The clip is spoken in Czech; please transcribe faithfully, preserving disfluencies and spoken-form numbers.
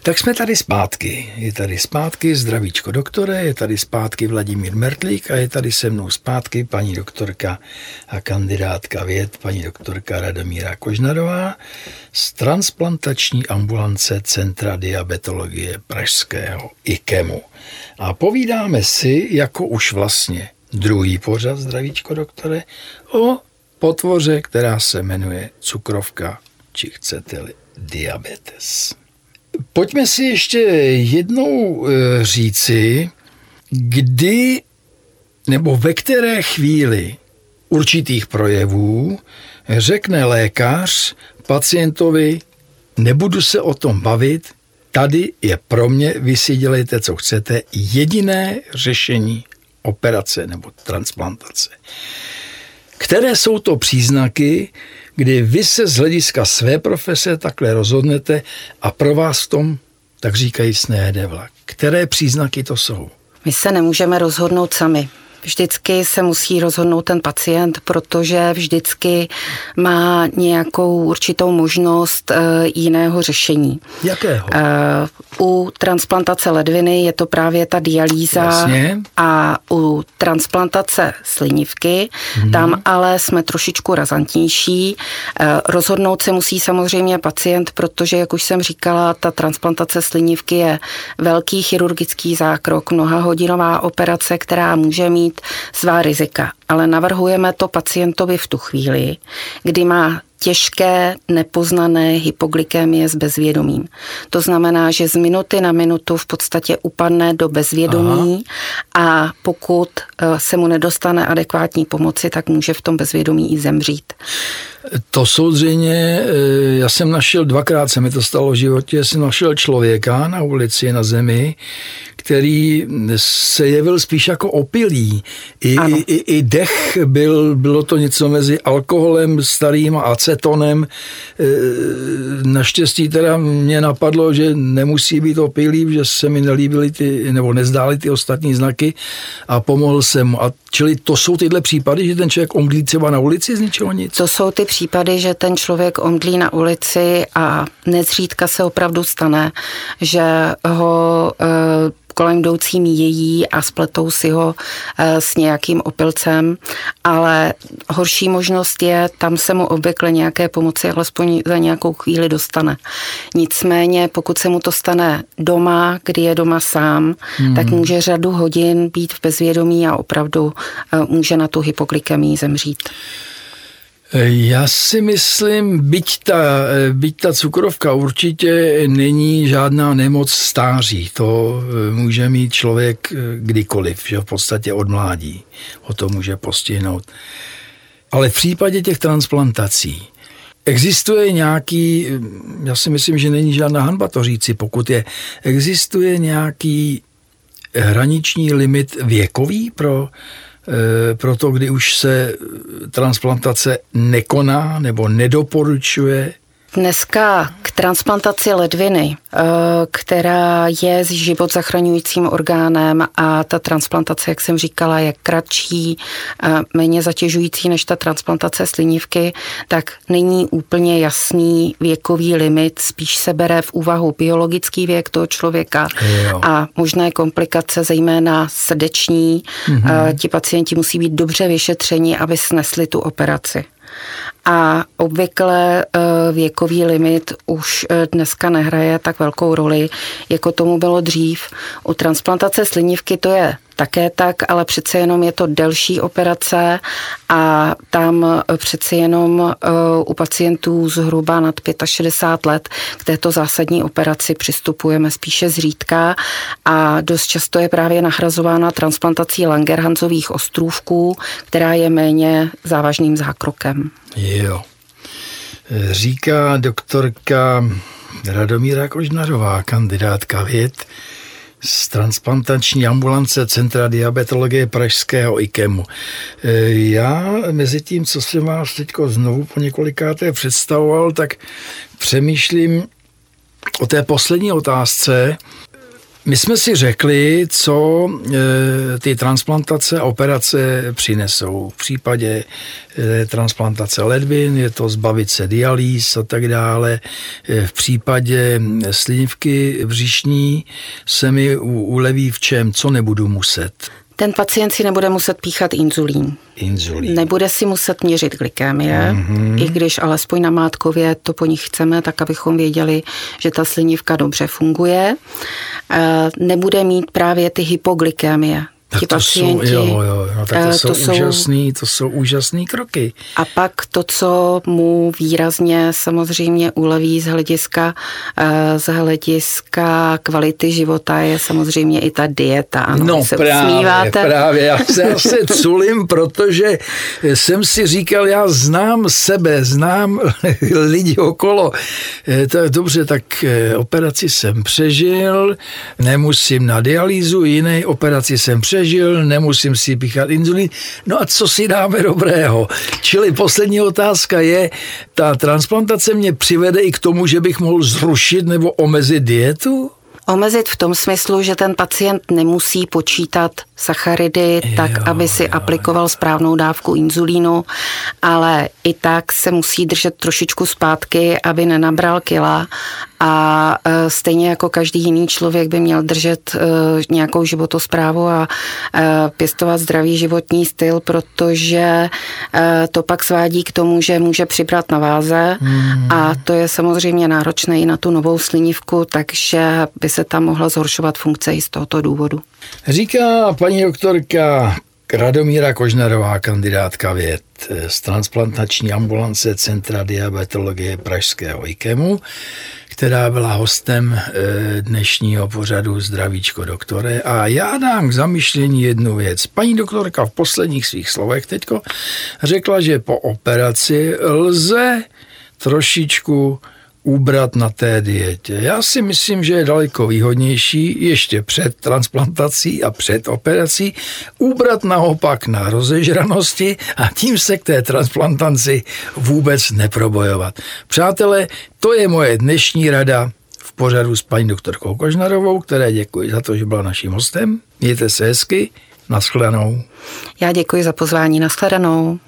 Tak jsme tady zpátky. Je tady zpátky zdravíčko doktore, je tady zpátky Vladimír Mertlík a je tady se mnou zpátky paní doktorka a kandidátka věd, paní doktorka Radomíra Kožnarová z transplantační ambulance Centra diabetologie pražského IKEMu. A povídáme si, jako už vlastně druhý pořad zdravíčko doktore, o potvoře, která se jmenuje cukrovka, či chcete-li diabetes. Pojďme si ještě jednou říci, kdy nebo ve které chvíli určitých projevů řekne lékař pacientovi, nebudu se o tom bavit, tady je pro mě, vy si dělejte, co chcete, jediné řešení operace nebo transplantace. Které jsou to příznaky, kdy vy se z hlediska své profese takhle rozhodnete a pro vás v tom, tak říkajíc, nejede vlak. Které příznaky to jsou? My se nemůžeme rozhodnout sami. Vždycky se musí rozhodnout ten pacient, protože vždycky má nějakou určitou možnost uh, jiného řešení. Jakého? Uh, u transplantace ledviny je to právě ta dialýza. Jasně. A u transplantace slinivky, hmm. tam ale jsme trošičku razantnější. Uh, rozhodnout se musí samozřejmě pacient, protože, jak už jsem říkala, ta transplantace slinivky je velký chirurgický zákrok, mnohahodinová operace, která může mít svá rizika, ale navrhujeme to pacientovi v tu chvíli, kdy má těžké nepoznané hypoglykémie s bezvědomím. To znamená, že z minuty na minutu v podstatě upadne do bezvědomí. Aha. A pokud se mu nedostane adekvátní pomoci, tak může v tom bezvědomí i zemřít. To jsou zřejmě, já jsem našel, dvakrát se mi to stalo v životě, jsem našel člověka na ulici, na zemi, který se jevil spíš jako opilý. I, i, i dech byl, bylo to něco mezi alkoholem starým a acetonem. Naštěstí teda mě napadlo, že nemusí být opilý, že se mi nelíbily ty, nebo nezdály ty ostatní znaky a pomohl jsem mu. A čili to jsou tyhle případy, že ten člověk omdlí třeba na ulici z ničeho nic? To jsou ty případy, že ten člověk omdlí na ulici a nezřídka se opravdu stane, že ho e, kolem jdoucí míjejí a spletou si ho e, s nějakým opilcem, ale horší možnost je, tam se mu obvykle nějaké pomoci alespoň za nějakou chvíli dostane. Nicméně, pokud se mu to stane doma, kdy je doma sám, hmm. tak může řadu hodin být v bezvědomí a opravdu e, může na tu hypoglykemii zemřít. Já si myslím, byť ta, byť ta cukrovka určitě není žádná nemoc stáří. To může mít člověk kdykoliv, že v podstatě od mládí ho to může postihnout. Ale v případě těch transplantací existuje nějaký, já si myslím, že není žádná hanba to říci, pokud je, existuje nějaký hraniční limit věkový pro proto, kdy už se transplantace nekoná nebo nedoporučuje? Dneska k transplantaci ledviny, která je život zachraňujícím orgánem a ta transplantace, jak jsem říkala, je kratší, méně zatěžující než ta transplantace slinivky, tak není úplně jasný věkový limit, spíš se bere v úvahu biologický věk toho člověka jo. a možné komplikace, zejména srdeční. Mm-hmm. Ti pacienti musí být dobře vyšetřeni, aby snesli tu operaci. A obvykle věkový limit už dneska nehraje tak velkou roli, jako tomu bylo dřív. U transplantace slinivky to je také tak, ale přece jenom je to delší operace a tam přece jenom u pacientů zhruba nad šedesát pět let k této zásadní operaci přistupujeme spíše zřídka a dost často je právě nahrazována transplantací Langerhansových ostrůvků, která je méně závažným zákrokem. Jo. Říká doktorka Radomíra Kožnarová, kandidátka věd z transplantační ambulance Centra diabetologie pražského IKEMu. Já mezi tím, co jsem vás teď znovu po několikáté představoval, tak přemýšlím o té poslední otázce. My jsme si řekli, co e, ty transplantace a operace přinesou. V případě e, transplantace ledvin je to zbavit se dialýz a tak dále. E, v případě slinivky břišní se mi u, uleví v čem, co nebudu muset. Ten pacient si nebude muset píchat inzulín. Inzulín. Nebude si muset měřit glykémie, mm-hmm. i když alespoň namátkově to po nich chceme, tak abychom věděli, že ta slinivka dobře funguje. Nebude mít právě ty hypoglykémie. Ti to pacienti, jsou, jo, jo, no tak to, to, jsou jsou úžasný, to jsou úžasný kroky. A pak to, co mu výrazně samozřejmě uleví z hlediska, z hlediska kvality života, je samozřejmě i ta dieta. Ano, no se právě, usmíváte. právě, já se, já se culím, protože jsem si říkal, já znám sebe, znám lidi okolo. To je dobře, tak operaci jsem přežil, nemusím na dialýzu, jiné operaci jsem přežil, žil, nemusím si píchat inzulín. No a co si dáme dobrého? Čili poslední otázka je, ta transplantace mě přivede i k tomu, že bych mohl zrušit nebo omezit dietu? Omezit v tom smyslu, že ten pacient nemusí počítat sacharidy tak, jo, aby si jo. aplikoval správnou dávku inzulínu, ale i tak se musí držet trošičku zpátky, aby nenabral kila a stejně jako každý jiný člověk by měl držet nějakou životosprávu a pěstovat zdravý životní styl, protože to pak svádí k tomu, že může přibrat na váze hmm. a to je samozřejmě náročné i na tu novou slinivku, takže by se tam mohla zhoršovat funkce i z tohoto důvodu. Říká paní doktorka Radomíra Kožnarová, kandidátka věd z transplantační ambulance Centra diabetologie pražského IKEMu, která byla hostem dnešního pořadu Zdravíčko doktore. A já dám k zamyšlení jednu věc. Paní doktorka v posledních svých slovech teďko řekla, že po operaci lze trošičku ubrat na té dietě. Já si myslím, že je daleko výhodnější ještě před transplantací a před operací ubrat naopak na rozežranosti a tím se k té transplantaci vůbec neprobojovat. Přátelé, to je moje dnešní rada v pořadu s paní doktorkou Kožnarovou, které děkuji za to, že byla naším hostem. Mějte se hezky, nashledanou. Já děkuji za pozvání, nashledanou.